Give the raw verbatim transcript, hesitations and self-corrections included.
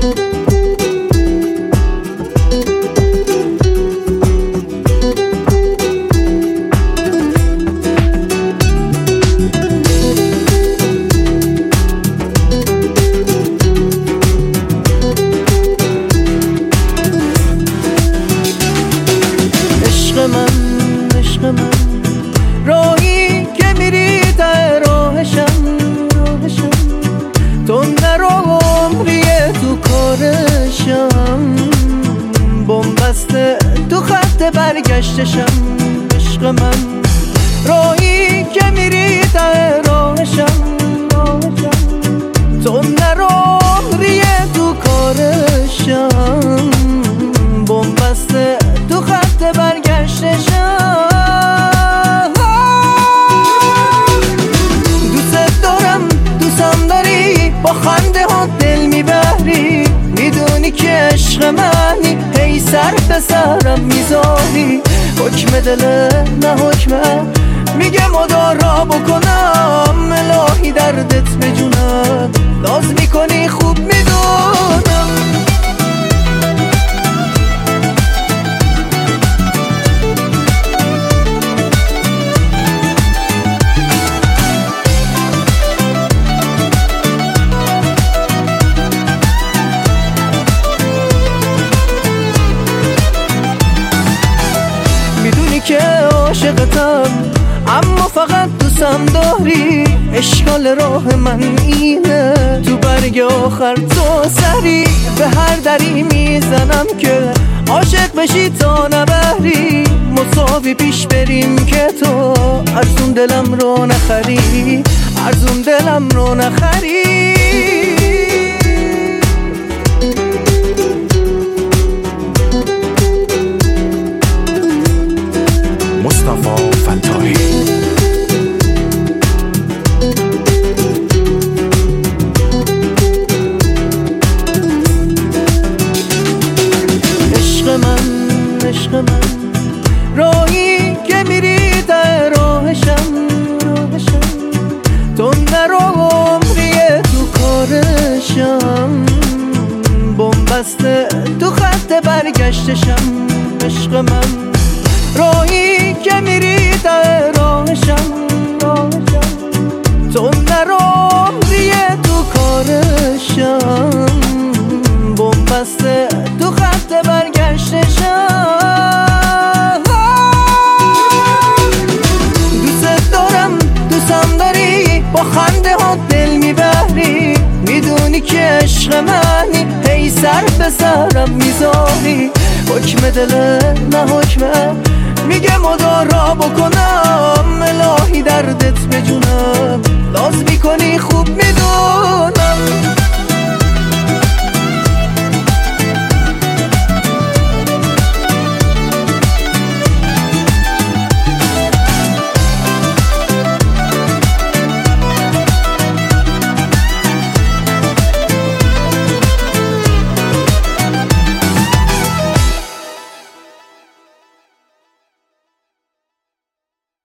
راهی که میری ته راهشم راهشم تو نرو عمریه تو کارشم بمبسته تو خط برگشتشم عشق من راهی که میری ته راهشم راهشم تو نرو عمریه تو کارشم بمبسته تو خط برگشتشم با خنده ها دل میبری میدونی که عشق منی هی سر به سرم میذاری حکم دل نه حکمه میگه مدارا بکنم الهی دردت به جونم ناز میکنی خوب میدونم که عاشقتم اما فقط دوستم داری اشکال راه من اینه تو برگ آخر تو سری به هر دری میزنم که عاشق بشی تا نبری مساوی پیش بریم که تو ارزون دلم رو نخری ارزون دلم رو نخری مصطفی فتاحی عشق من عشق من راهی که میری ته راهشم راهشم تو نرو عمریه تو کارشم بمبسته تو خط برگشتشم عشق من راهی که میری ته راهشم راهشم تو نرو عمریه تو کارشم بمبسته تو خط برگشتشم دوست دارم دوستم داری با خنده ها دل میبری میدونی که عشق منی هی سر به سرم میذاری حکم دل نه حکمه میگه مدارا بکنم الهی دردت به جونم ناز میکنی خوب